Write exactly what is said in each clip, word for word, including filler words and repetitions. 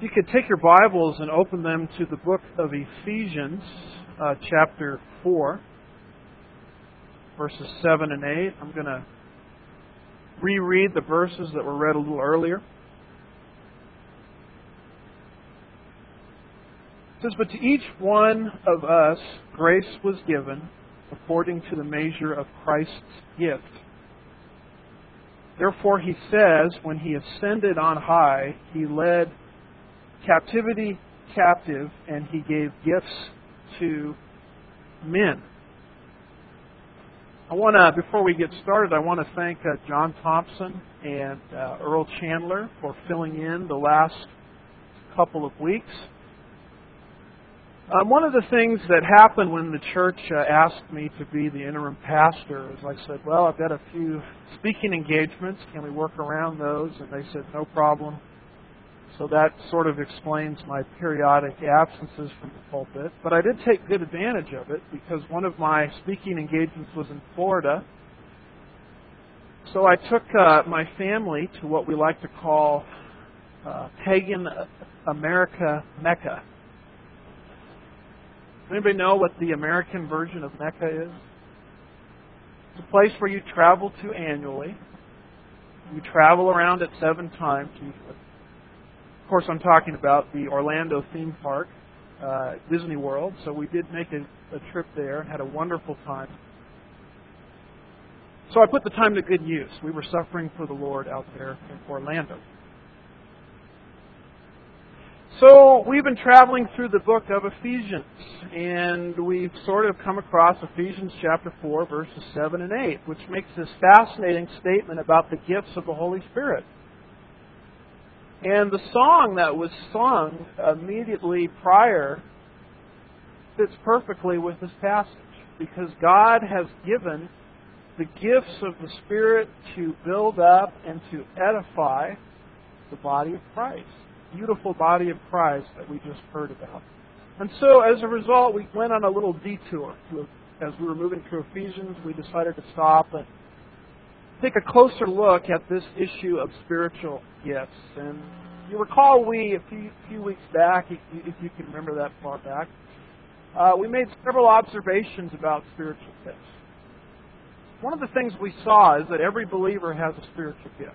You could take your Bibles and open them to the book of Ephesians, uh, chapter four, verses seven and eight. I'm going to reread the verses that were read a little earlier. It says, "But to each one of us grace was given according to the measure of Christ's gift. Therefore he says, when he ascended on high, he led captivity captive, and he gave gifts to men." I want to, before we get started, I want to thank uh, John Thompson and uh, Earl Chandler for filling in the last couple of weeks. Um, one of the things that happened when the church uh, asked me to be the interim pastor is I said, well, I've got a few speaking engagements. Can we work around those? And they said, no problem. So that sort of explains my periodic absences from the pulpit. But I did take good advantage of it because one of my speaking engagements was in Florida. So I took uh, my family to what we like to call uh, Pagan America Mecca. Anybody know what the American version of Mecca is? It's a place where you travel to annually. You travel around it seven times usually. Of course, I'm talking about the Orlando theme park, uh, Disney World. So we did make a, a trip there and had a wonderful time. So I put the time to good use. We were suffering for the Lord out there in Orlando. So we've been traveling through the book of Ephesians, and we've sort of come across Ephesians chapter four, verses seven and eight, which makes this fascinating statement about the gifts of the Holy Spirit. And the song that was sung immediately prior fits perfectly with this passage, because God has given the gifts of the Spirit to build up and to edify the body of Christ. Beautiful body of Christ that we just heard about. And so as a result, we went on a little detour. As we were moving through Ephesians, we decided to stop and take a closer look at this issue of spiritual gifts. And you recall we, a few, few weeks back, if you, if you can remember that far back, uh, we made several observations about spiritual gifts. One of the things we saw is that every believer has a spiritual gift.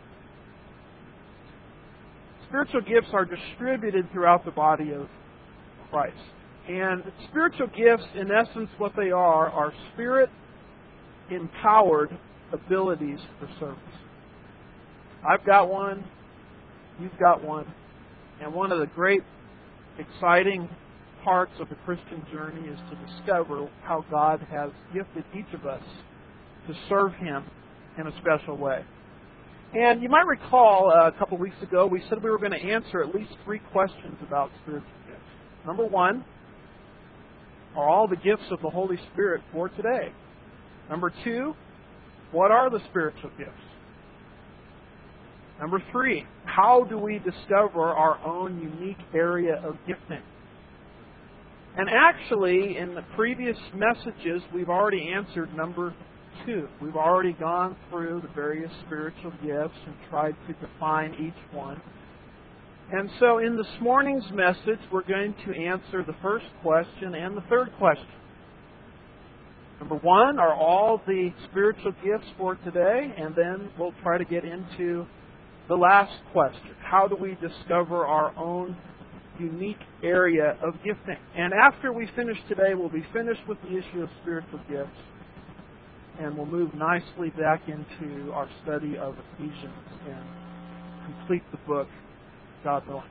Spiritual gifts are distributed throughout the body of Christ. And spiritual gifts, in essence, what they are, are Spirit-empowered abilities for service. I've got one. You've got one. And one of the great, exciting parts of the Christian journey is to discover how God has gifted each of us to serve Him in a special way. And you might recall uh, a couple of weeks ago, we said we were going to answer at least three questions about spiritual gifts. Number one, are all the gifts of the Holy Spirit for today? Number two, what are the spiritual gifts? Number three, how do we discover our own unique area of gifting? And actually, in the previous messages, we've already answered number two. We've already gone through the various spiritual gifts and tried to define each one. And so in this morning's message, we're going to answer the first question and the third question. Number one, are all the spiritual gifts for today? And then we'll try to get into the last question. How do we discover our own unique area of gifting? And after we finish today, we'll be finished with the issue of spiritual gifts. And we'll move nicely back into our study of Ephesians and complete the book, God willing.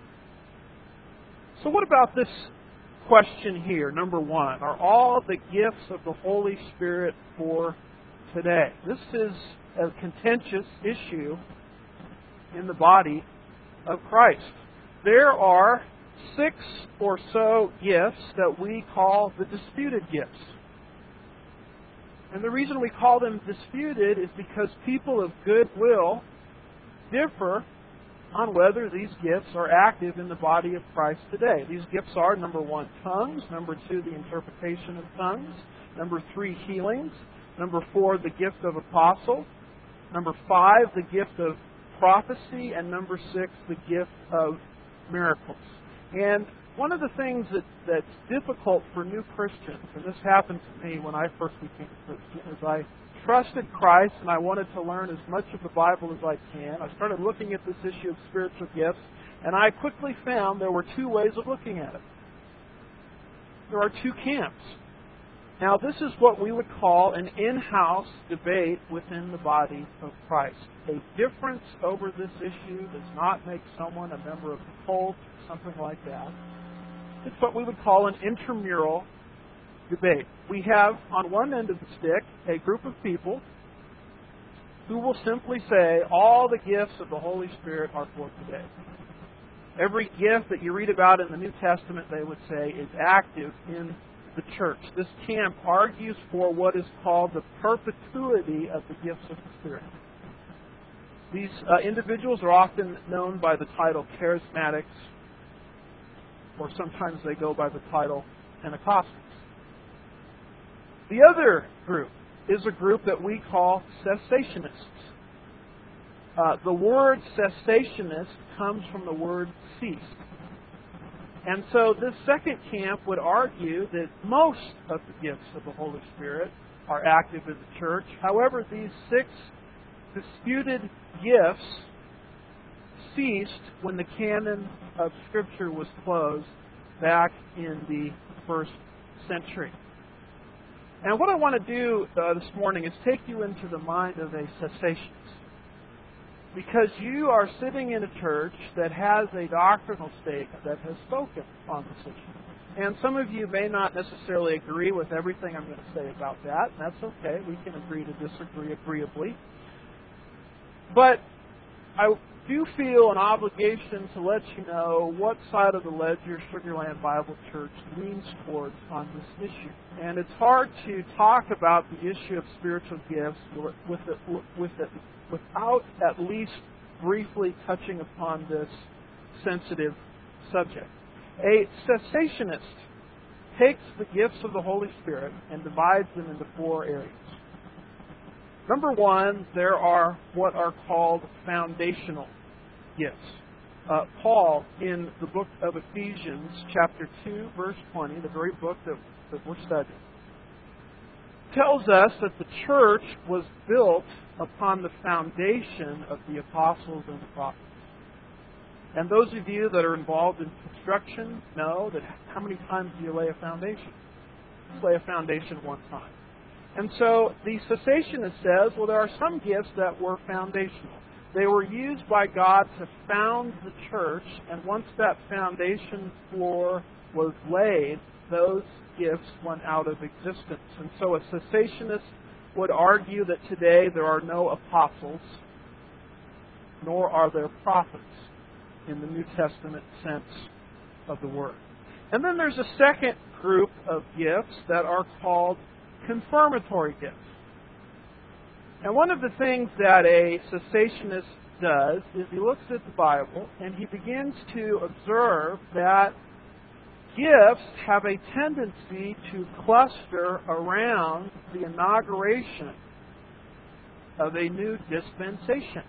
So what about this question here, number one? Are all the gifts of the Holy Spirit for today? This is a contentious issue in the body of Christ. There are six or so gifts that we call the disputed gifts. And the reason we call them disputed is because people of goodwill differ on whether these gifts are active in the body of Christ today. These gifts are, number one, tongues. Number two, the interpretation of tongues. Number three, healings. Number four, the gift of apostle. Number five, the gift of prophecy. And number six, the gift of miracles. And one of the things that, that's difficult for new Christians, and this happened to me when I first became a Christian, is I trusted Christ and I wanted to learn as much of the Bible as I can. I started looking at this issue of spiritual gifts, and I quickly found there were two ways of looking at it. There are two camps. Now, this is what we would call an in-house debate within the body of Christ. A difference over this issue does not make someone a member of the cult or something like that. It's what we would call an intramural debate. We have, on one end of the stick, a group of people who will simply say all the gifts of the Holy Spirit are for today. Every gift that you read about in the New Testament, they would say, is active in the church. This camp argues for what is called the perpetuity of the gifts of the Spirit. These uh, individuals are often known by the title charismatics, or sometimes they go by the title Pentecostals. The other group is a group that we call cessationists. Uh, the word cessationist comes from the word cease. And so this second camp would argue that most of the gifts of the Holy Spirit are active in the church. However, these six disputed gifts ceased when the canon of Scripture was closed back in the first century. And what I want to do uh, this morning is take you into the mind of a cessationist. Because you are sitting in a church that has a doctrinal statement that has spoken on this issue. And some of you may not necessarily agree with everything I'm going to say about that. And that's okay. We can agree to disagree agreeably. But I do feel an obligation to let you know what side of the ledger Sugar Land Bible Church leans towards on this issue. And it's hard to talk about the issue of spiritual gifts with it, with it, without at least briefly touching upon this sensitive subject. A cessationist takes the gifts of the Holy Spirit and divides them into four areas. Number one, there are what are called foundational gifts. Uh, Paul, in the book of Ephesians, chapter two, verse twenty, the very book that, that we're studying, tells us that the church was built upon the foundation of the apostles and the prophets. And those of you that are involved in construction know that how many times do you lay a foundation? You lay a foundation one time. And so the cessationist says, well, there are some gifts that were foundational. They were used by God to found the church, and once that foundation floor was laid, those gifts went out of existence. And so a cessationist would argue that today there are no apostles, nor are there prophets in the New Testament sense of the word. And then there's a second group of gifts that are called confirmatory gifts. And one of the things that a cessationist does is he looks at the Bible and he begins to observe that gifts have a tendency to cluster around the inauguration of a new dispensation.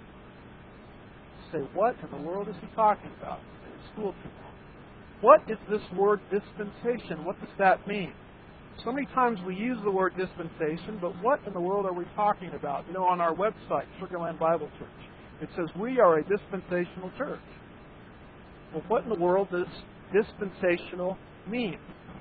You say, what in the world is he talking about? In school tomorrow. What is this word dispensation? What does that mean? So many times we use the word dispensation, but what in the world are we talking about? You know, on our website, Sugar Land Bible Church, it says we are a dispensational church. Well, what in the world does dispensational mean?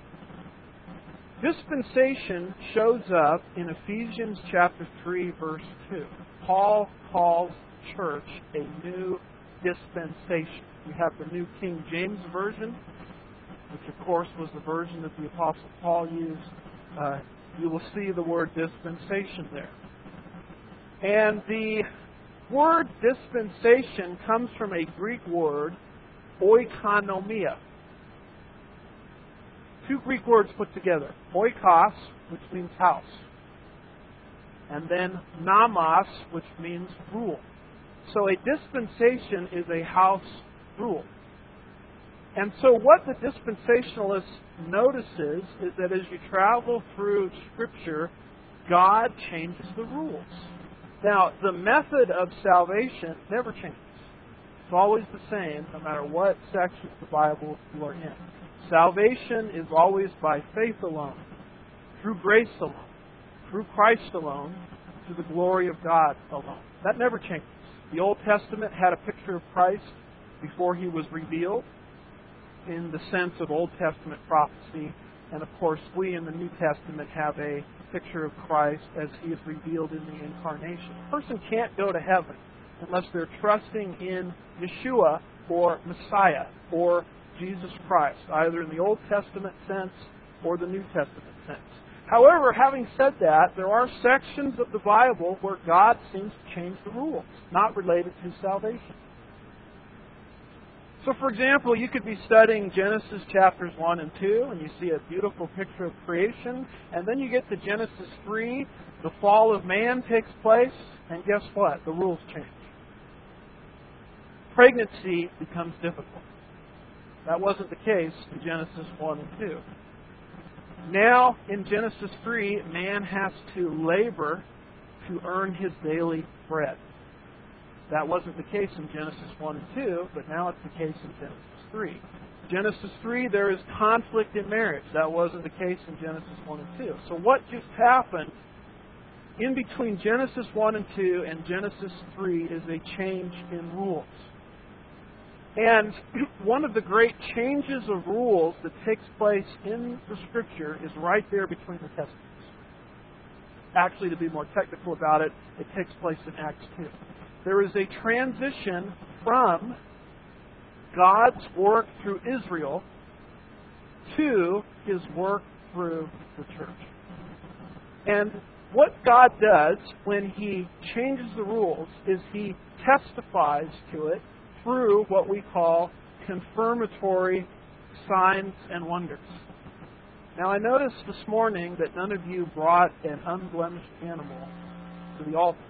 Dispensation shows up in Ephesians chapter three, verse two. Paul calls the church a new dispensation. We have the New King James Version, which of course was the version that the Apostle Paul used. Uh, you will see the word dispensation there. And the word dispensation comes from a Greek word, oikonomia. Two Greek words put together. Oikos, which means house. And then nomos, which means rule. So a dispensation is a house rule. And so what the dispensationalist notices is that as you travel through Scripture, God changes the rules. Now, the method of salvation never changes. always the same no matter what section of the Bible you are in. Salvation is always by faith alone, through grace alone, through Christ alone, to the glory of God alone. That never changes. The Old Testament had a picture of Christ before He was revealed in the sense of Old Testament prophecy. And of course, we in the New Testament have a picture of Christ as He is revealed in the Incarnation. A person can't go to heaven unless they're trusting in Yeshua or Messiah or Jesus Christ, either in the Old Testament sense or the New Testament sense. However, having said that, there are sections of the Bible where God seems to change the rules, not related to salvation. So, for example, you could be studying Genesis chapters one and two, and you see a beautiful picture of creation, and then you get to Genesis three, the fall of man takes place, and guess what? The rules change. Pregnancy becomes difficult. That wasn't the case in Genesis one and two. Now, in Genesis three, man has to labor to earn his daily bread. That wasn't the case in Genesis one and two, but now it's the case in Genesis three. Genesis three, there is conflict in marriage. That wasn't the case in Genesis one and two. So what just happened in between Genesis one and two and Genesis three is a change in rules. And one of the great changes of rules that takes place in the Scripture is right there between the Testaments. Actually, to be more technical about it, it takes place in Acts two. There is a transition from God's work through Israel to His work through the church. And what God does when He changes the rules is He testifies to it through what we call confirmatory signs and wonders. Now, I noticed this morning that none of you brought an unblemished animal to the altar.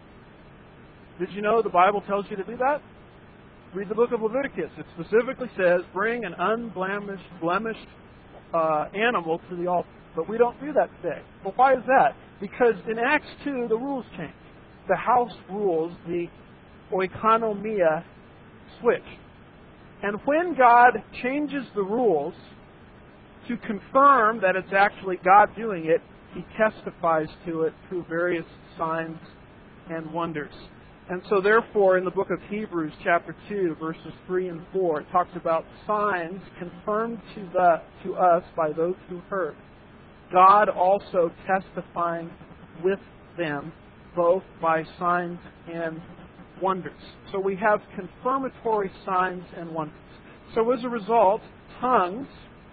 Did you know the Bible tells you to do that? Read the book of Leviticus. It specifically says, bring an unblemished blemished, uh, animal to the altar. But we don't do that today. Well, why is that? Because in Acts two, the rules change. The house rules, the oikonomia, switch. And when God changes the rules to confirm that it's actually God doing it, He testifies to it through various signs and wonders. And so therefore, in the book of Hebrews, chapter two, verses three and four, it talks about signs confirmed to, the, to us by those who heard. God also testifying with them, both by signs and wonders. So we have confirmatory signs and wonders. So as a result, tongues,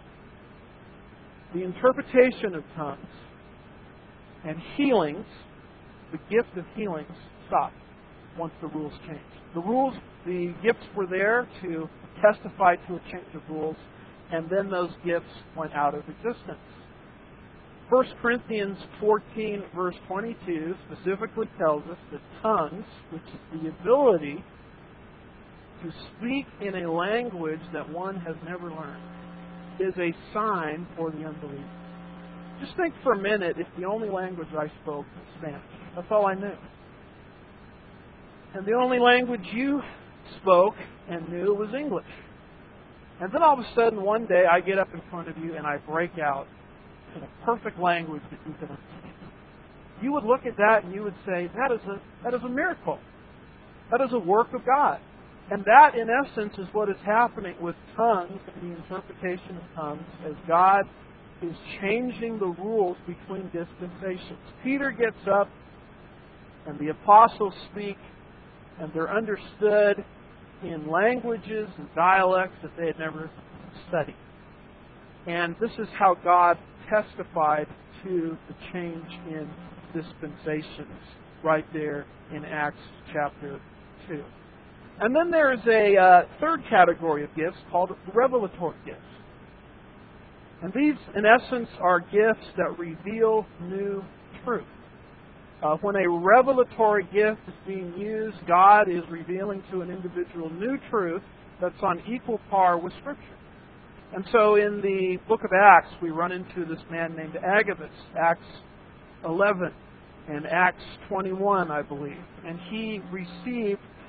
the interpretation of tongues, and healings, the gift of healings, stop once the rules change. The rules, the gifts were there to testify to a change of rules, and then those gifts went out of existence. First Corinthians fourteen, verse twenty-two, specifically tells us that tongues, which is the ability to speak in a language that one has never learned, is a sign for the unbeliever. Just think for a minute if the only language I spoke was Spanish. That's all I knew. And the only language you spoke and knew was English. And then all of a sudden, one day, I get up in front of you and I break out in a perfect language that you can understand. You would look at that and you would say, that is a, that is a miracle. That is a work of God. And that, in essence, is what is happening with tongues and the interpretation of tongues as God is changing the rules between dispensations. Peter gets up and the apostles speak, and they're understood in languages and dialects that they had never studied. And this is how God testified to the change in dispensations right there in Acts chapter two. And then there is a uh, third category of gifts called revelatory gifts. And these, in essence, are gifts that reveal new truth. Uh, when a revelatory gift is being used, God is revealing to an individual new truth that's on equal par with Scripture. And so in the book of Acts, we run into this man named Agabus, Acts eleven and Acts twenty-one, I believe. And he received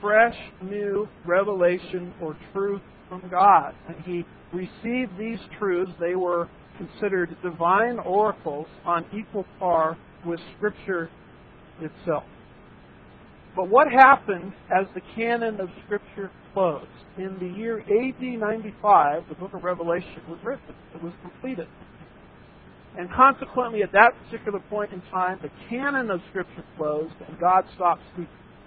fresh, new revelation or truth from God. And he received these truths. They were considered divine oracles on equal par with Scripture itself. But what happened as the canon of Scripture closed? In the year A D ninety-five, the book of Revelation was written. It was completed. And consequently, at that particular point in time, the canon of Scripture closed and God stopped speaking.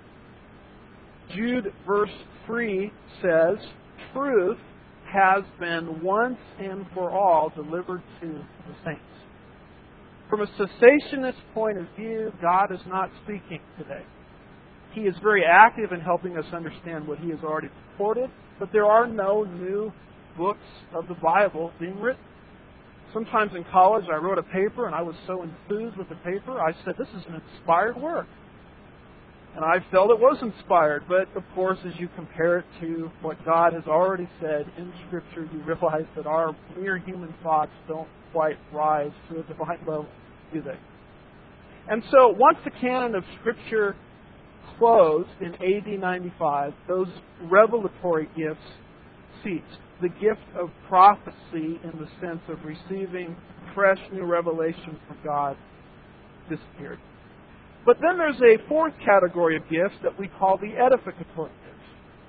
Jude verse three says, truth has been once and for all delivered to the saints. From a cessationist point of view, God is not speaking today. He is very active in helping us understand what He has already reported, but there are no new books of the Bible being written. Sometimes in college I wrote a paper and I was so enthused with the paper, I said, this is an inspired work. And I felt it was inspired, but of course as you compare it to what God has already said in Scripture, you realize that our mere human thoughts don't quite rise to a divine level, do they? And so once the canon of Scripture closed in A D ninety-five, those revelatory gifts ceased. The gift of prophecy in the sense of receiving fresh new revelation from God disappeared. But then there's a fourth category of gifts that we call the edificatory gifts.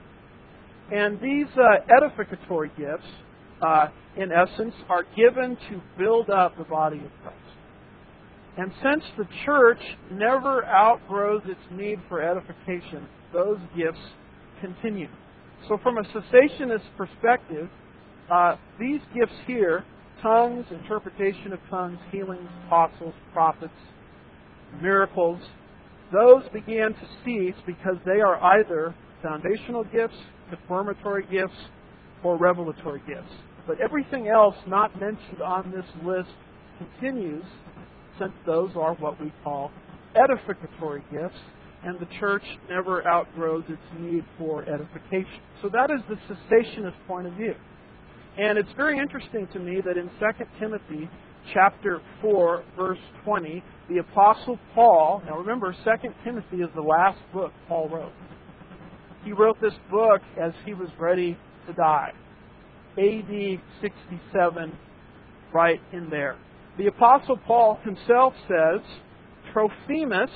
And these uh, edificatory gifts, uh, in essence, are given to build up the body of Christ. And since the church never outgrows its need for edification, those gifts continue. So from a cessationist perspective, uh, these gifts here, tongues, interpretation of tongues, healings, apostles, prophets, miracles, those began to cease because they are either foundational gifts, confirmatory gifts, or revelatory gifts. But everything else not mentioned on this list continues, since those are what we call edificatory gifts, and the church never outgrows its need for edification. So that is the cessationist point of view. And it's very interesting to me that in Second Timothy chapter four, verse twenty, the Apostle Paul, now remember, Second Timothy is the last book Paul wrote. He wrote this book as he was ready to die. A D sixty-seven, right in there. The Apostle Paul himself says, Trophimus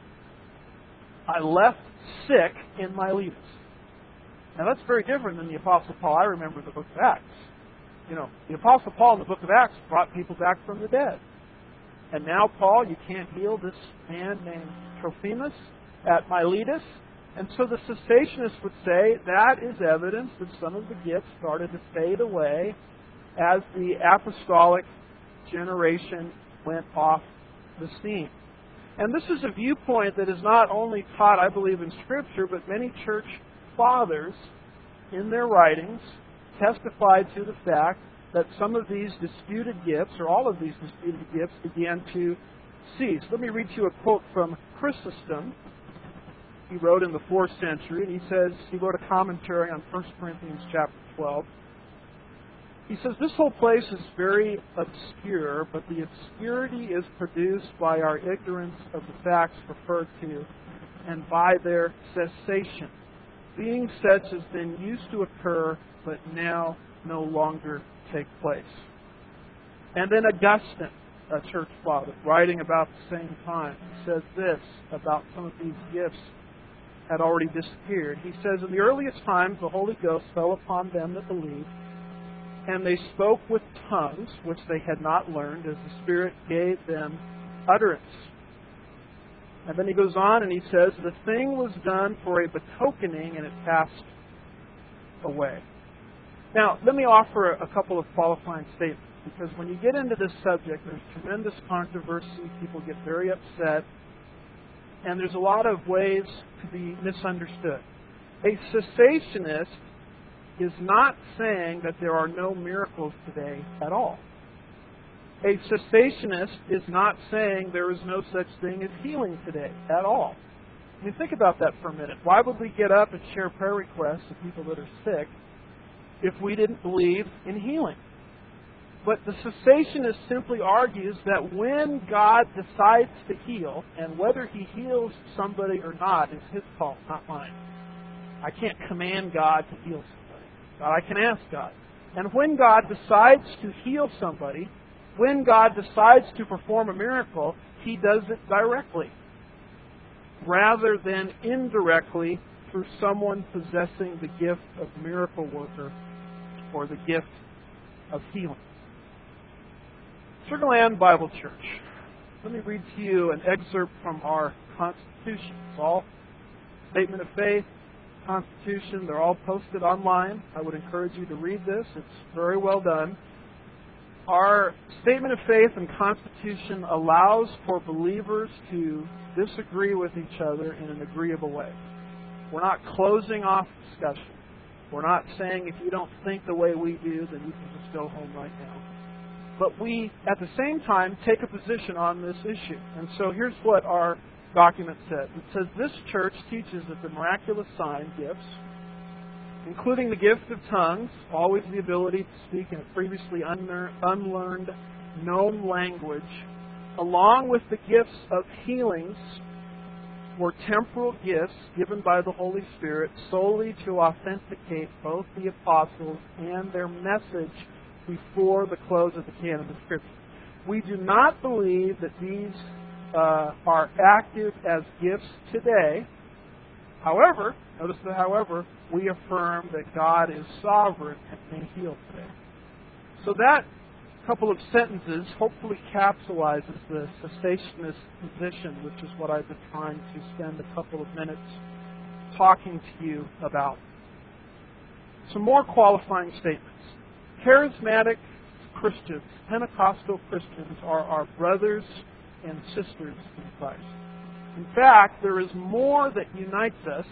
I left sick in Miletus. Now that's very different than the Apostle Paul I remember in the book of Acts. You know, the Apostle Paul in the book of Acts brought people back from the dead. And now, Paul, you can't heal this man named Trophimus at Miletus. And so the cessationists would say that is evidence that some of the gifts started to fade away as the apostolic generation went off the scene. And this is a viewpoint that is not only taught, I believe, in Scripture, but many church fathers in their writings testified to the fact that some of these disputed gifts, or all of these disputed gifts, began to cease. Let me read you a quote from Chrysostom. He wrote in the fourth century, and he says, he wrote a commentary on First Corinthians chapter twelve. He says, this whole place is very obscure, but the obscurity is produced by our ignorance of the facts referred to and by their cessation, being such as then used to occur, but now no longer take place. And then Augustine, a church father, writing about the same time, says this about some of these gifts had already disappeared. He says, in the earliest times the Holy Ghost fell upon them that believed, and they spoke with tongues, which they had not learned, as the Spirit gave them utterance. And then he goes on and he says, the thing was done for a betokening, and it passed away. Now, let me offer a couple of qualifying statements, because when you get into this subject, there's tremendous controversy, people get very upset, and there's a lot of ways to be misunderstood. A cessationist is not saying that there are no miracles today at all. A cessationist is not saying there is no such thing as healing today at all. I mean, think about that for a minute. Why would we get up and share prayer requests of people that are sick if we didn't believe in healing? But the cessationist simply argues that when God decides to heal, and whether He heals somebody or not is His call, not mine. I can't command God to heal somebody. But I can ask God. And when God decides to heal somebody, when God decides to perform a miracle, He does it directly, rather than indirectly through someone possessing the gift of miracle worker or the gift of healing. Sugar Land Bible Church. Let me read to you an excerpt from our Constitution. It's all Statement of Faith, Constitution. They're all posted online. I would encourage you to read this. It's very well done. Our Statement of Faith and Constitution allows for believers to disagree with each other in an agreeable way. We're not closing off discussion. We're not saying if you don't think the way we do, then you can just go home right now. But we, at the same time, take a position on this issue. And so here's what our document says. It says, this church teaches that the miraculous sign gifts, including the gift of tongues, always the ability to speak in a previously unlearned, known language, along with the gifts of healings, were temporal gifts given by the Holy Spirit solely to authenticate both the apostles and their message before the close of the canon of Scripture. We do not believe that these uh, are active as gifts today. However, notice the however, we affirm that God is sovereign and may heal today. So that couple of sentences hopefully capsulizes the cessationist position, which is what I've been trying to spend a couple of minutes talking to you about. Some more qualifying statements. Charismatic Christians, Pentecostal Christians, are our brothers and sisters in Christ. In fact, there is more that unites us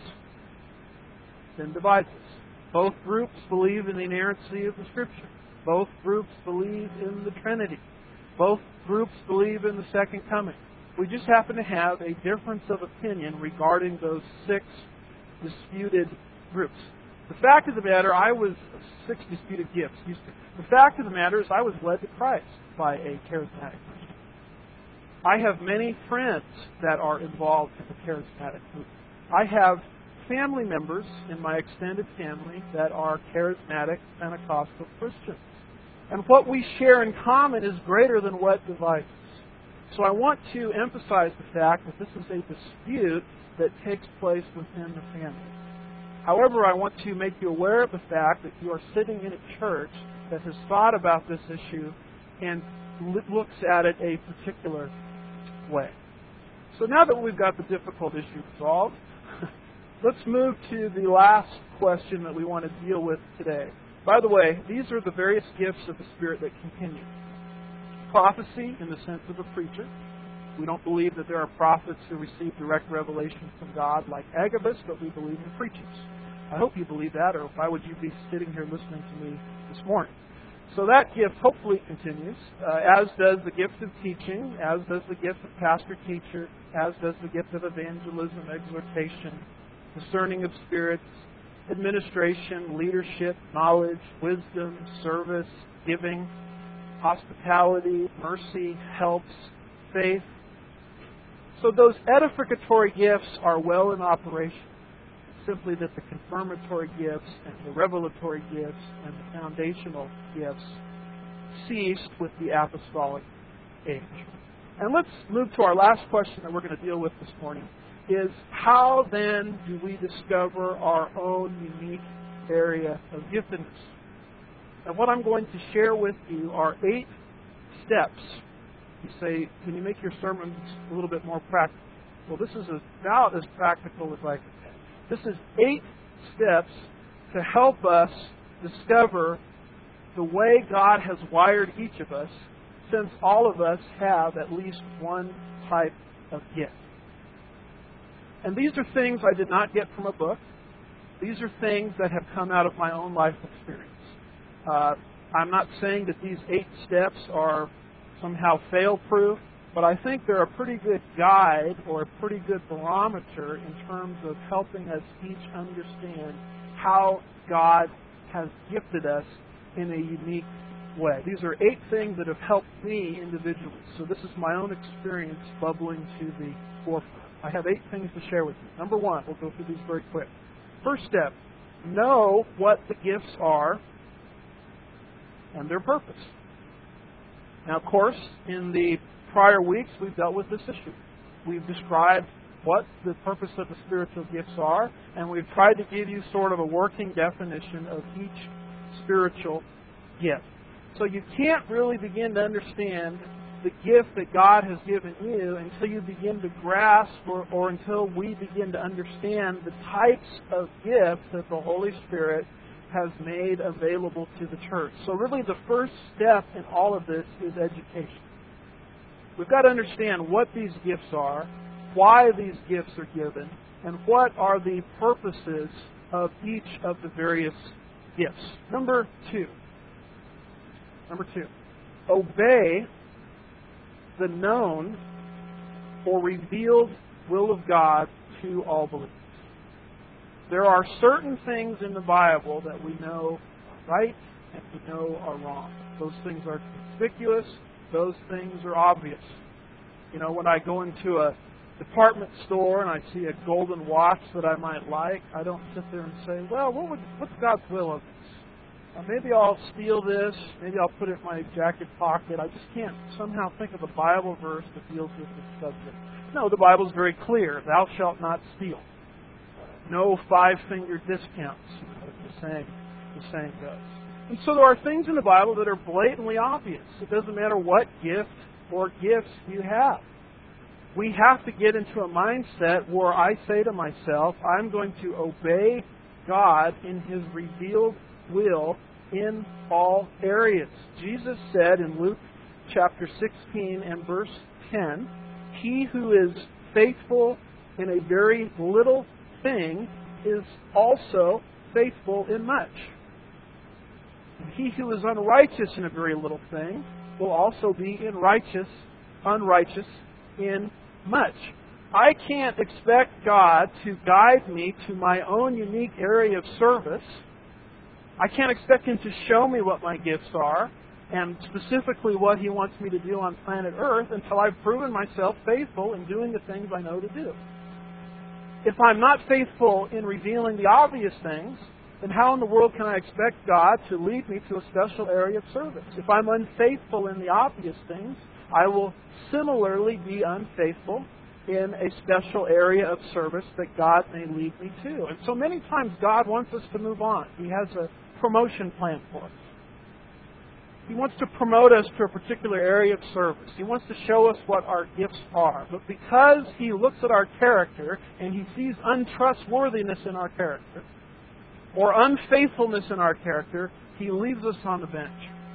than divides us. Both groups believe in the inerrancy of the Scripture. Both groups believe in the Trinity. Both groups believe in the second coming. We just happen to have a difference of opinion regarding those six disputed groups. The fact of the matter, I was six disputed gifts. The fact of the matter is I was led to Christ by a charismatic Christian. I have many friends that are involved in the charismatic movement. I have family members in my extended family that are charismatic Pentecostal Christians. And what we share in common is greater than what divides us. So I want to emphasize the fact that this is a dispute that takes place within the family. However, I want to make you aware of the fact that you are sitting in a church that has thought about this issue and looks at it a particular way. So now that we've got the difficult issue resolved, let's move to the last question that we want to deal with today. By the way, these are the various gifts of the Spirit that continue. Prophecy, in the sense of a preacher. We don't believe that there are prophets who receive direct revelation from God like Agabus, but we believe in preachers. I hope you believe that, or why would you be sitting here listening to me this morning? So that gift hopefully continues, uh, as does the gift of teaching, as does the gift of pastor-teacher, as does the gift of evangelism, exhortation, discerning of spirits, administration, leadership, knowledge, wisdom, service, giving, hospitality, mercy, helps, faith. So those edificatory gifts are well in operation. Simply that the confirmatory gifts and the revelatory gifts and the foundational gifts ceased with the apostolic age. And let's move to our last question that we're going to deal with this morning. Is how then do we discover our own unique area of giftedness? And what I'm going to share with you are eight steps. You say, can you make your sermons a little bit more practical? Well, this is about as practical as I can get. This is eight steps to help us discover the way God has wired each of us, since all of us have at least one type of gift. And these are things I did not get from a book. These are things that have come out of my own life experience. Uh, I'm not saying that these eight steps are somehow fail-proof, but I think they're a pretty good guide or a pretty good barometer in terms of helping us each understand how God has gifted us in a unique way. These are eight things that have helped me individually. So this is my own experience bubbling to the forefront. I have eight things to share with you. Number one, we'll go through these very quick. First step, know what the gifts are and their purpose. Now, of course, in the prior weeks, we've dealt with this issue. We've described what the purpose of the spiritual gifts are, and we've tried to give you sort of a working definition of each spiritual gift. So you can't really begin to understand the gift that God has given you until you begin to grasp or, or until we begin to understand the types of gifts that the Holy Spirit has made available to the church. So really the first step in all of this is education. We've got to understand what these gifts are, why these gifts are given, and what are the purposes of each of the various gifts. Number two. Number two. Obey the known or revealed will of God to all believers. There are certain things in the Bible that we know right and we know are wrong. Those things are conspicuous. Those things are obvious. You know, when I go into a department store and I see a golden watch that I might like, I don't sit there and say, well, what would, what's God's will of this? Uh, maybe I'll steal this. Maybe I'll put it in my jacket pocket. I just can't somehow think of a Bible verse that deals with this subject. No, the Bible is very clear. Thou shalt not steal. No five-finger discounts, as the saying, the saying goes. And so there are things in the Bible that are blatantly obvious. It doesn't matter what gift or gifts you have. We have to get into a mindset where I say to myself, I'm going to obey God in His revealed will in all areas. Jesus said in Luke chapter sixteen and verse ten, he who is faithful in a very little thing is also faithful in much. And he who is unrighteous in a very little thing will also be in righteous, unrighteous in much. I can't expect God to guide me to my own unique area of service. I can't expect Him to show me what my gifts are and specifically what He wants me to do on planet Earth until I've proven myself faithful in doing the things I know to do. If I'm not faithful in revealing the obvious things, then how in the world can I expect God to lead me to a special area of service? If I'm unfaithful in the obvious things, I will similarly be unfaithful in a special area of service that God may lead me to. And so many times God wants us to move on. He has a promotion plan for us. He wants to promote us to a particular area of service. He wants to show us what our gifts are. But because He looks at our character and He sees untrustworthiness in our character or unfaithfulness in our character, He leaves us on the bench.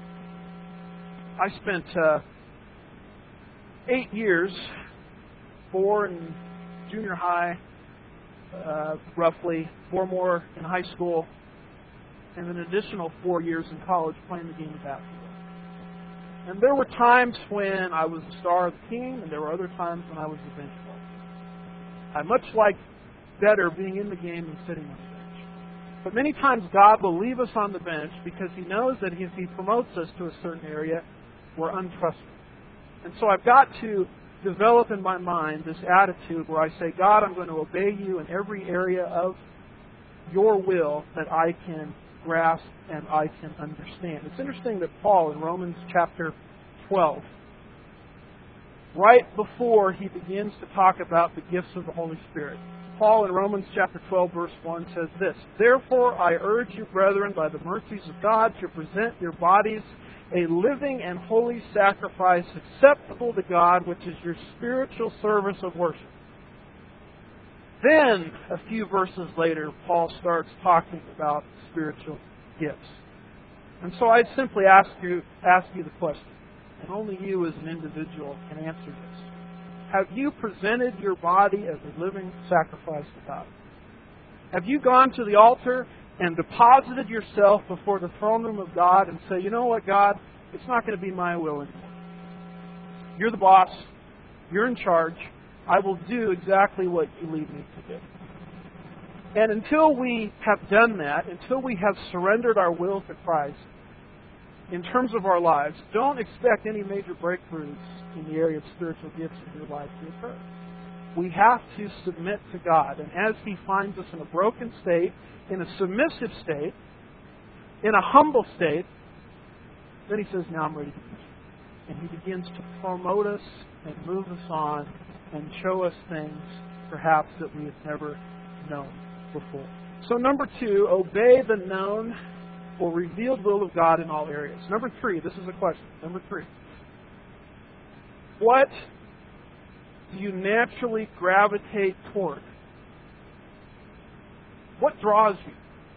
I spent uh, eight years, four in junior high, uh, roughly, four more in high school, and an additional four years in college playing the game of basketball. And there were times when I was the star of the team, and there were other times when I was the bench player. I much like better being in the game than sitting on the bench. But many times God will leave us on the bench because He knows that if He promotes us to a certain area, we're untrustworthy. And so I've got to develop in my mind this attitude where I say, God, I'm going to obey You in every area of Your will that I can grasp and I can understand. It's interesting that Paul in Romans chapter twelve, right before he begins to talk about the gifts of the Holy Spirit, Paul in Romans chapter twelve verse one says this, Therefore I urge you, brethren, by the mercies of God, to present your bodies a living and holy sacrifice acceptable to God, which is your spiritual service of worship. Then, a few verses later, Paul starts talking about spiritual gifts. And so I simply ask you, ask you the question, and only you as an individual can answer this. Have you presented your body as a living sacrifice to God? Have you gone to the altar and deposited yourself before the throne room of God and say, you know what, God, it's not going to be my will anymore. You're the boss. You're in charge. I will do exactly what You lead me to do. And until we have done that, until we have surrendered our will to Christ in terms of our lives, don't expect any major breakthroughs in the area of spiritual gifts in your life to occur. we have to submit to God. And as He finds us in a broken state, in a submissive state, in a humble state, then He says, now I'm ready to teach you. And He begins to promote us and move us on and show us things perhaps that we have never known before. So number two, obey the known or revealed will of God in all areas. Number three, this is a question. Number three. What do you naturally gravitate toward? What draws you?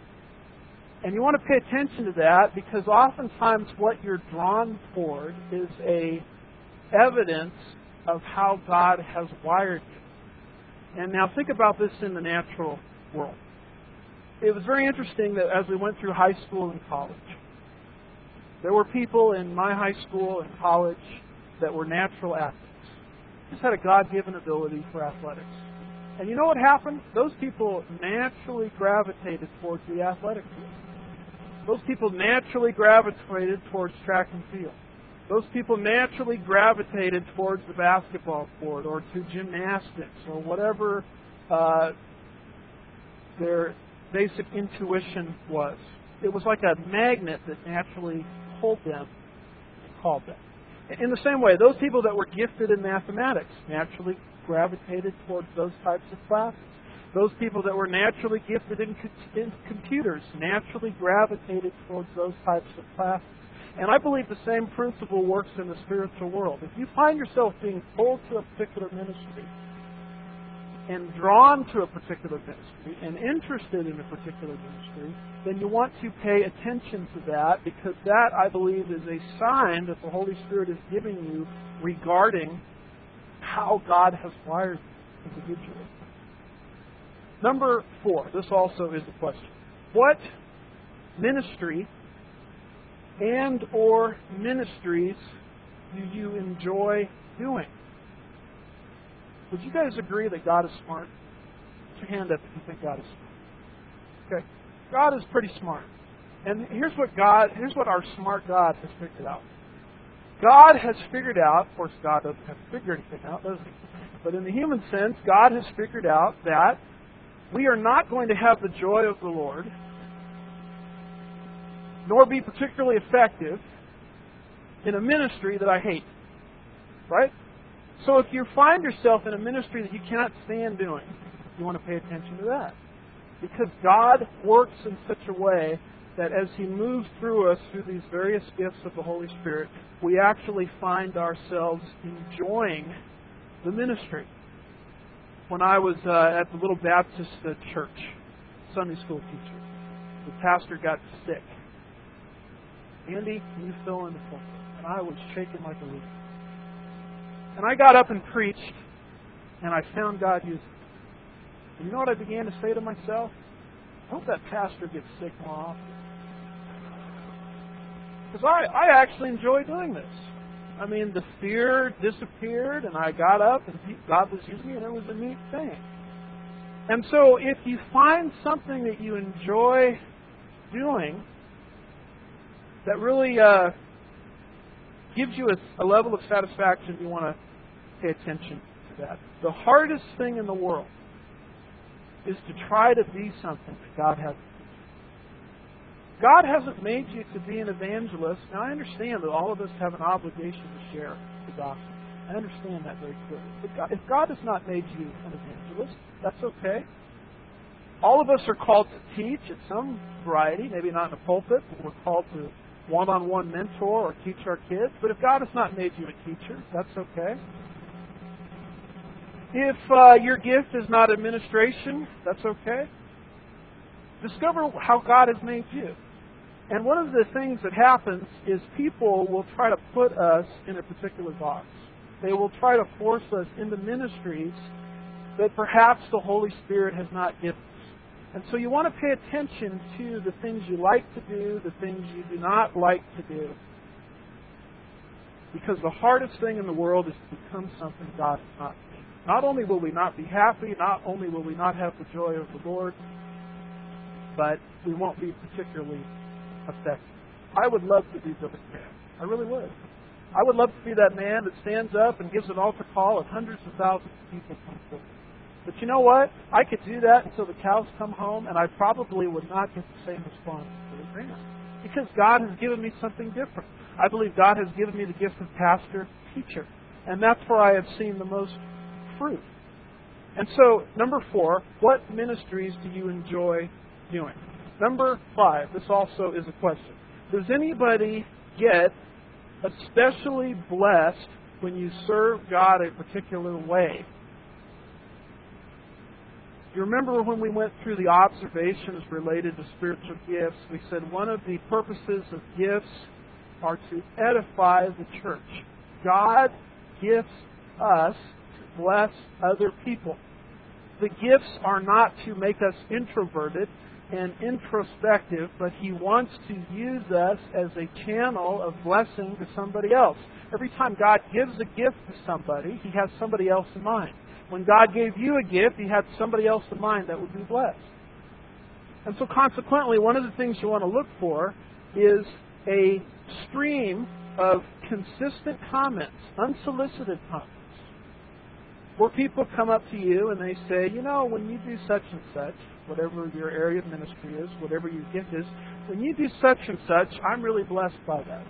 And you want to pay attention to that because oftentimes what you're drawn toward is a evidence of how God has wired you. And now think about this in the natural world. It was very interesting that as we went through high school and college, there were people in my high school and college that were natural athletes. Just had a God-given ability for athletics. And you know what happened? Those people naturally gravitated towards the athletic field. Those people naturally gravitated towards track and field. Those people naturally gravitated towards the basketball court or to gymnastics or whatever uh, their basic intuition was. It was like a magnet that naturally pulled them and called them. In the same way, those people that were gifted in mathematics naturally gravitated towards those types of classes. Those people that were naturally gifted in, in computers naturally gravitated towards those types of classes. And I believe the same principle works in the spiritual world. If you find yourself being pulled to a particular ministry and drawn to a particular ministry and interested in a particular ministry, then you want to pay attention to that because that, I believe, is a sign that the Holy Spirit is giving you regarding how God has wired you individually. Number four, this also is a question. What ministry and or ministries do you enjoy doing? Would you guys agree that God is smart? Put your hand up if you think God is smart. Okay. God is pretty smart. And here's what God, here's what our smart God has figured out. God has figured out, of course God doesn't have to figure anything out, does He? But in the human sense, God has figured out that we are not going to have the joy of the Lord, nor be particularly effective in a ministry that I hate. Right? So if you find yourself in a ministry that you cannot stand doing, you want to pay attention to that. Because God works in such a way that as He moves through us through these various gifts of the Holy Spirit, we actually find ourselves enjoying the ministry. When I was uh, at the Little Baptist uh, church, Sunday school teacher, the pastor got sick. Andy, can you fill in the pulpit? And I was shaking like a leaf. And I got up and preached, and I found God using it. And you know what I began to say to myself? I hope that pastor gets sick more often. Because I, I actually enjoy doing this. I mean, the fear disappeared, and I got up, and God was using me, and it was a neat thing. And so if you find something that you enjoy doing that really uh, gives you a, a level of satisfaction, you want to pay attention to that. The hardest thing in the world is to try to be something that God hasn't. God hasn't made you to be an evangelist. Now, I understand that all of us have an obligation to share the gospel. I understand that very clearly. But God, if God has not made you an evangelist, that's okay. All of us are called to teach at some variety, maybe not in a pulpit, but we're called to one-on-one mentor or teach our kids. But if God has not made you a teacher, that's okay. If uh, your gift is not administration, that's okay. Discover how God has made you. And one of the things that happens is people will try to put us in a particular box. They will try to force us into ministries that perhaps the Holy Spirit has not given us. And so you want to pay attention to the things you like to do, the things you do not like to do. Because the hardest thing in the world is to become something God has not made. Not only will we not be happy, not only will we not have the joy of the Lord, but we won't be particularly effective. I would love to be Billy Graham. I really would. I would love to be that man that stands up and gives an altar call and hundreds of thousands of people come forward. But you know what? I could do that until the cows come home, and I probably would not get the same response as the man. Because God has given me something different. I believe God has given me the gift of pastor, teacher. And that's where I have seen the most fruit. And so, number four, what ministries do you enjoy doing? Number five, this also is a question. Does anybody get especially blessed when you serve God a particular way? You remember when we went through the observations related to spiritual gifts, we said one of the purposes of gifts are to edify the church. God gifts us to bless other people. The gifts are not to make us introverted and introspective, but He wants to use us as a channel of blessing to somebody else. Every time God gives a gift to somebody, He has somebody else in mind. When God gave you a gift, He had somebody else in mind that would be blessed. And so consequently, one of the things you want to look for is a stream of consistent comments, unsolicited comments, where people come up to you and they say, you know, when you do such and such, whatever your area of ministry is, whatever your gift is, when you do such and such, I'm really blessed by that.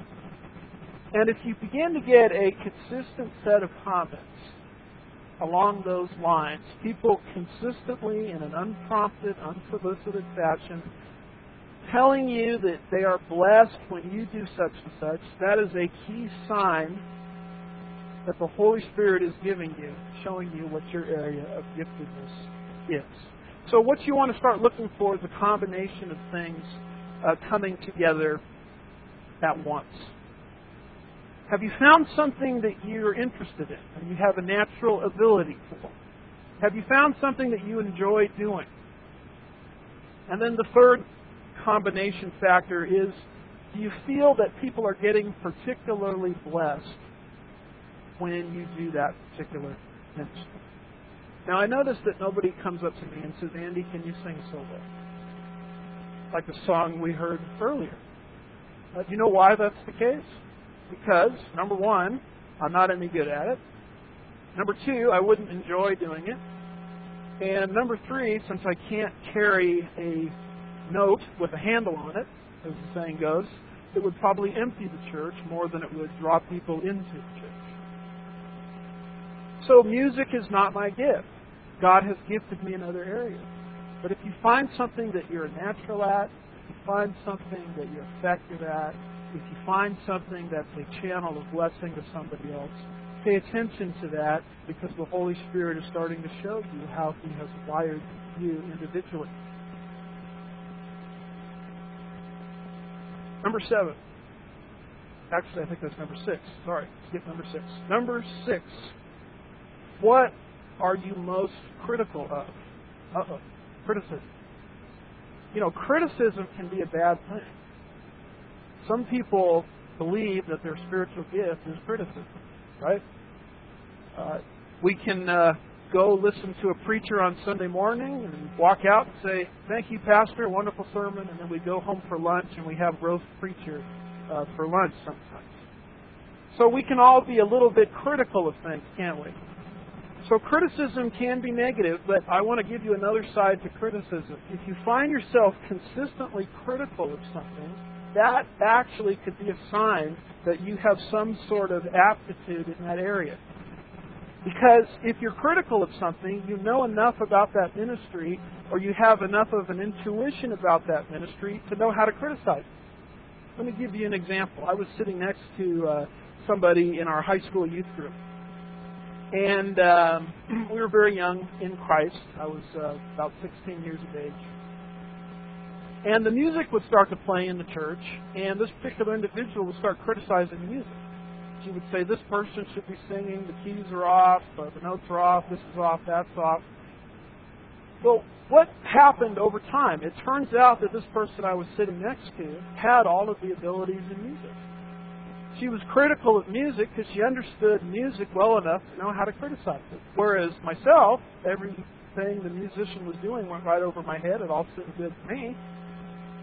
And if you begin to get a consistent set of comments along those lines, people consistently in an unprompted, unsolicited fashion telling you that they are blessed when you do such and such, that is a key sign that the Holy Spirit is giving you, showing you what your area of giftedness is. So what you want to start looking for is a combination of things uh, coming together at once. Have you found something that you're interested in and you have a natural ability for? Have you found something that you enjoy doing? And then the third combination factor is, do you feel that people are getting particularly blessed when you do that particular ministry? Now, I notice that nobody comes up to me and says, Andy, can you sing so well? Like the song we heard earlier. Uh, do you know why that's the case? Because, number one, I'm not any good at it. Number two, I wouldn't enjoy doing it. And number three, since I can't carry a note with a handle on it, as the saying goes, it would probably empty the church more than it would draw people into the church. So music is not my gift. God has gifted me in other areas. But if you find something that you're a natural at, if you find something that you're effective at, if you find something that's a channel of blessing to somebody else, pay attention to that, because the Holy Spirit is starting to show you how He has wired you individually. Number seven. Actually, I think that's number six. Sorry, skip number six. Number six. What are you most critical of? Uh-oh. Criticism. You know, criticism can be a bad thing. Some people believe that their spiritual gift is criticism, right? Uh, we can uh, go listen to a preacher on Sunday morning and walk out and say, thank you, Pastor, wonderful sermon, and then we go home for lunch and we have roast preacher uh, for lunch sometimes. So we can all be a little bit critical of things, can't we? So criticism can be negative, but I want to give you another side to criticism. If you find yourself consistently critical of something, that actually could be a sign that you have some sort of aptitude in that area. Because if you're critical of something, you know enough about that ministry, or you have enough of an intuition about that ministry to know how to criticize it. Let me give you an example. I was sitting next to uh, somebody in our high school youth group. And um, we were very young in Christ. I was uh, about sixteen years of age. And the music would start to play in the church, and this particular individual would start criticizing the music. She would say, this person should be singing, the keys are off, uh, the notes are off, this is off, that's off. Well, what happened over time? It turns out that this person I was sitting next to had all of the abilities in music. She was critical of music because she understood music well enough to know how to criticize it. Whereas myself, everything the musician was doing went right over my head. It all sounded good to me.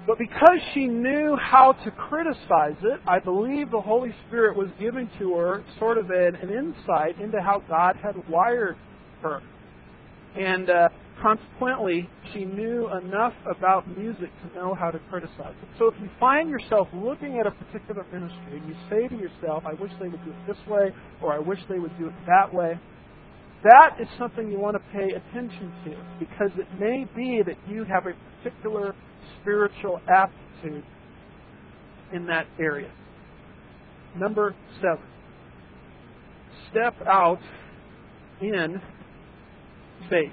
But because she knew how to criticize it, I believe the Holy Spirit was giving to her sort of an, an insight into how God had wired her. And uh, consequently, she knew enough about music to know how to criticize it. So if you find yourself looking at a particular ministry and you say to yourself, I wish they would do it this way, or I wish they would do it that way, that is something you want to pay attention to, because it may be that you have a particular spiritual aptitude in that area. Number seven, step out in faith.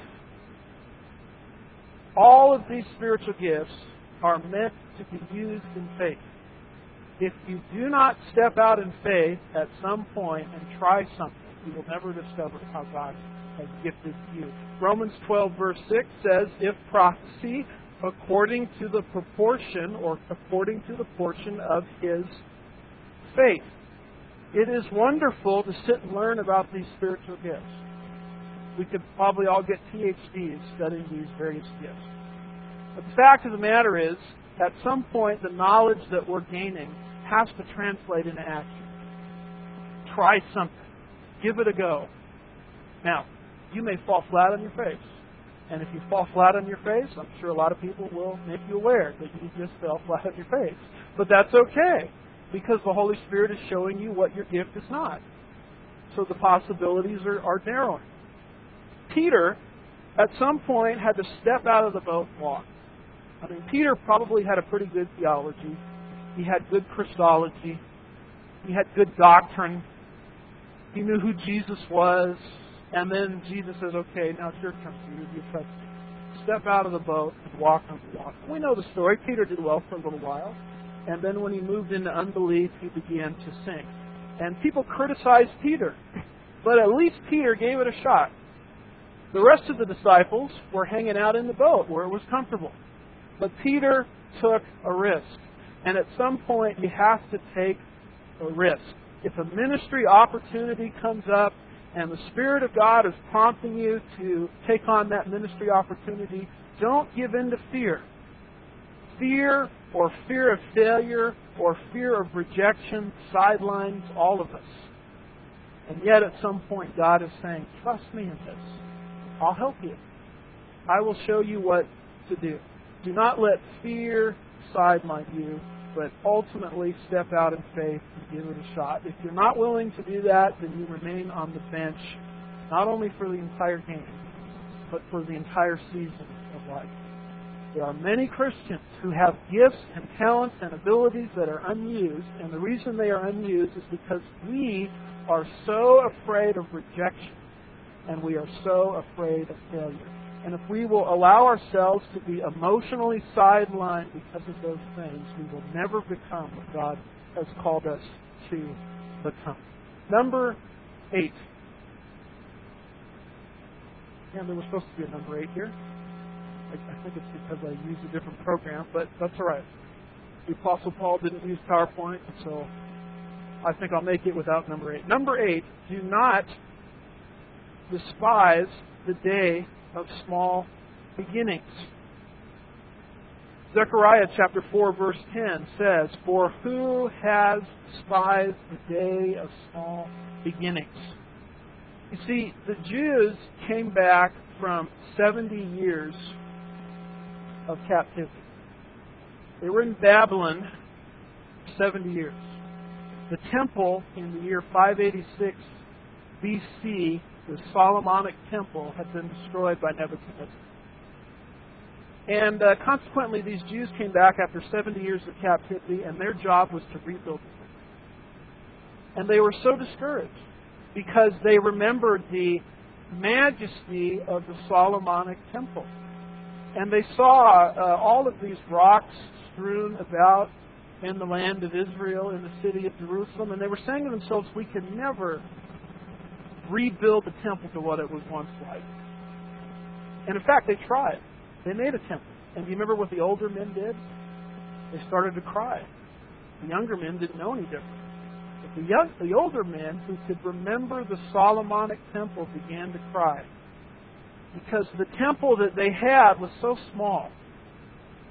All of these spiritual gifts are meant to be used in faith. If you do not step out in faith at some point and try something, you will never discover how God has gifted you. Romans twelve verse six says, if prophecy according to the proportion or according to the portion of his faith. It is wonderful to sit and learn about these spiritual gifts. We could probably all get P H Ds studying these various gifts. But the fact of the matter is, at some point, the knowledge that we're gaining has to translate into action. Try something. Give it a go. Now, you may fall flat on your face. And if you fall flat on your face, I'm sure a lot of people will make you aware that you just fell flat on your face. But that's okay, because the Holy Spirit is showing you what your gift is not. So the possibilities are, are narrowing. Peter, at some point, had to step out of the boat and walk. I mean, Peter probably had a pretty good theology. He had good Christology. He had good doctrine. He knew who Jesus was. And then Jesus says, okay, now it's your turn, Peter. You trust me. Step out of the boat and walk on the water. We know the story. Peter did well for a little while. And then when he moved into unbelief, he began to sink. And people criticized Peter. But at least Peter gave it a shot. The rest of the disciples were hanging out in the boat where it was comfortable. But Peter took a risk. And at some point, you have to take a risk. If a ministry opportunity comes up and the Spirit of God is prompting you to take on that ministry opportunity, don't give in to fear. Fear or fear of failure or fear of rejection sidelines all of us. And yet at some point God is saying, trust me in this. I'll help you. I will show you what to do. Do not let fear sideline you, but ultimately step out in faith and give it a shot. If you're not willing to do that, then you remain on the bench, not only for the entire game, but for the entire season of life. There are many Christians who have gifts and talents and abilities that are unused, and the reason they are unused is because we are so afraid of rejection, and we are so afraid of failure. And if we will allow ourselves to be emotionally sidelined because of those things, we will never become what God has called us to become. Number eight. And there was supposed to be a number eight here. I, I think it's because I used a different program, but that's all right. The Apostle Paul didn't use PowerPoint, so I think I'll make it without number eight. Number eight, do not despise the day of small beginnings. Zechariah chapter four verse ten says, for who has despised the day of small beginnings? You see, the Jews came back from seventy years of captivity. They were in Babylon for seventy years. The temple in the year five eighty-six B C, the Solomonic temple, had been destroyed by Nebuchadnezzar. And uh, consequently, these Jews came back after seventy years of captivity, and their job was to rebuild the temple. And they were so discouraged because they remembered the majesty of the Solomonic temple. And they saw uh, all of these rocks strewn about in the land of Israel, in the city of Jerusalem, and they were saying to themselves, we can never rebuild the temple to what it was once like. And in fact, they tried. They made a temple. And do you remember what the older men did? They started to cry. The younger men didn't know any different. But the, young, the older men who could remember the Solomonic temple began to cry. Because the temple that they had was so small.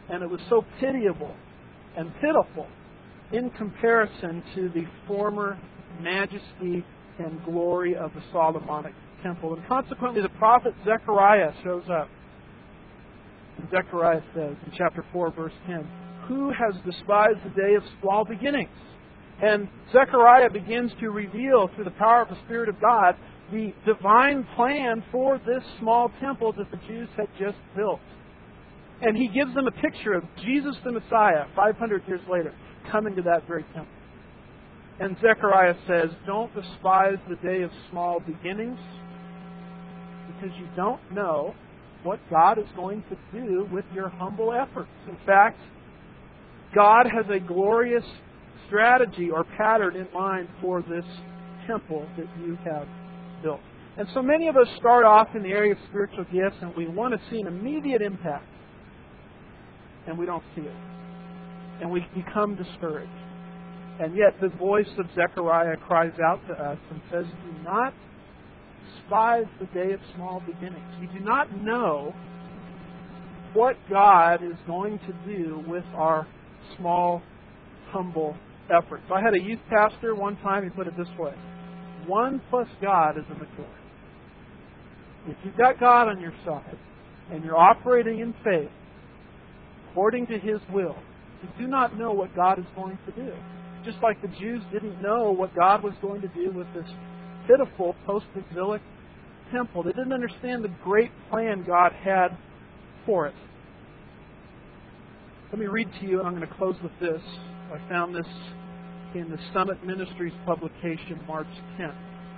And it was so pitiable and pitiful in comparison to the former majesty and glory of the Solomonic temple. And consequently, the prophet Zechariah shows up. And Zechariah says in chapter four, verse ten, "Who has despised the day of small beginnings?" And Zechariah begins to reveal through the power of the Spirit of God the divine plan for this small temple that the Jews had just built. And he gives them a picture of Jesus the Messiah, five hundred years later, coming to that very temple. And Zechariah says, don't despise the day of small beginnings, because you don't know what God is going to do with your humble efforts. In fact, God has a glorious strategy or pattern in mind for this temple that you have built. And so many of us start off in the area of spiritual gifts and we want to see an immediate impact. And we don't see it. And we become discouraged. And yet the voice of Zechariah cries out to us and says, do not despise the day of small beginnings. You do not know what God is going to do with our small, humble efforts. I had a youth pastor one time, he put it this way: one plus God is a majority. If you've got God on your side and you're operating in faith according to His will, you do not know what God is going to do. Just like the Jews didn't know what God was going to do with this pitiful post-exilic temple. They didn't understand the great plan God had for it. Let me read to you, and I'm going to close with this. I found this in the Summit Ministries publication, March tenth.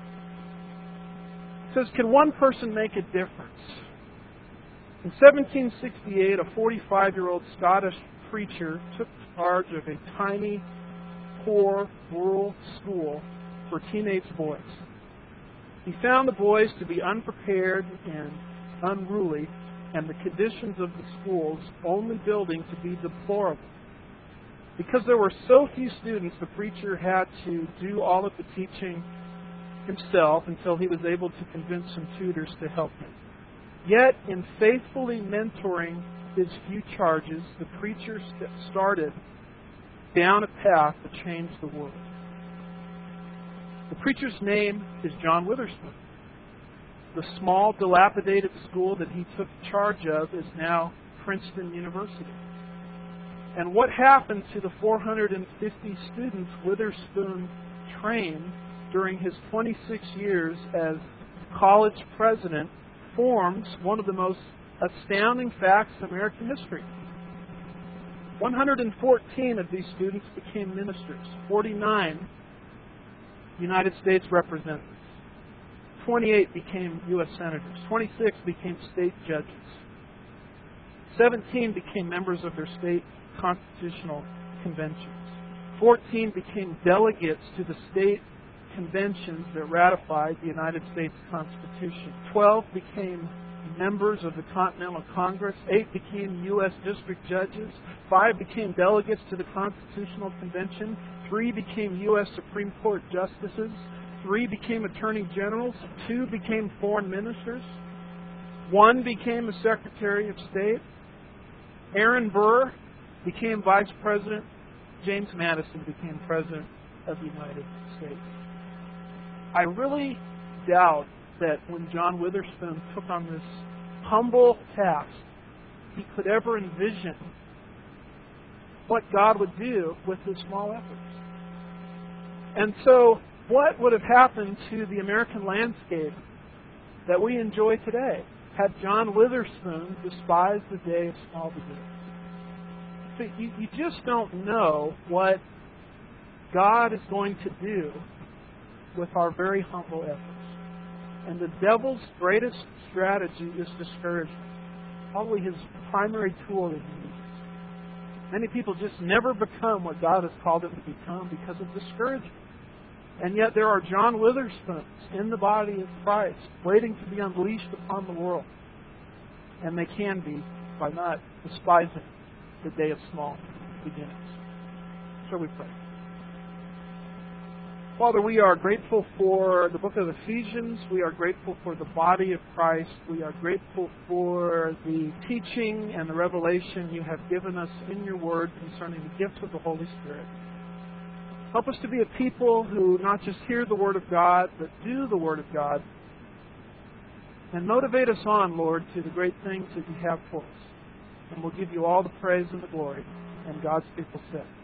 It says, can one person make a difference? In seventeen sixty-eight, a forty-five-year-old Scottish preacher took charge of a tiny, poor, rural school for teenage boys. He found the boys to be unprepared and unruly, and the conditions of the school's only building to be deplorable. Because there were so few students, the preacher had to do all of the teaching himself until he was able to convince some tutors to help him. Yet, in faithfully mentoring his few charges, the preacher st- started down a path to change the world. The preacher's name is John Witherspoon. The small, dilapidated school that he took charge of is now Princeton University. And what happened to the four hundred fifty students Witherspoon trained during his twenty-six years as college president forms one of the most astounding facts in American history. one hundred fourteen of these students became ministers, forty-nine United States representatives, twenty-eight became U S senators, twenty-six became state judges, seventeen became members of their state constitutional conventions, fourteen became delegates to the state conventions that ratified the United States Constitution, twelve became members of the Continental Congress, eight became U S district judges, five became delegates to the Constitutional Convention, three became U S Supreme Court justices, three became attorney generals, two became foreign ministers, one became a Secretary of State, Aaron Burr became vice president, James Madison became president of the United States. I really doubt that when John Witherspoon took on this humble task, he could ever envision what God would do with his small efforts. And so, what would have happened to the American landscape that we enjoy today had John Witherspoon despised the day of small beginnings? So you, you just don't know what God is going to do with our very humble efforts. And the devil's greatest strategy is discouragement. Probably his primary tool that he uses. Many people just never become what God has called them to become because of discouragement. And yet there are John Witherspoons in the body of Christ waiting to be unleashed upon the world. And they can be by not despising the day of small beginnings. So we pray. Father, we are grateful for the book of Ephesians. We are grateful for the body of Christ. We are grateful for the teaching and the revelation you have given us in your word concerning the gifts of the Holy Spirit. Help us to be a people who not just hear the word of God, but do the word of God. And motivate us on, Lord, to the great things that you have for us. And we'll give you all the praise and the glory. And God's people said.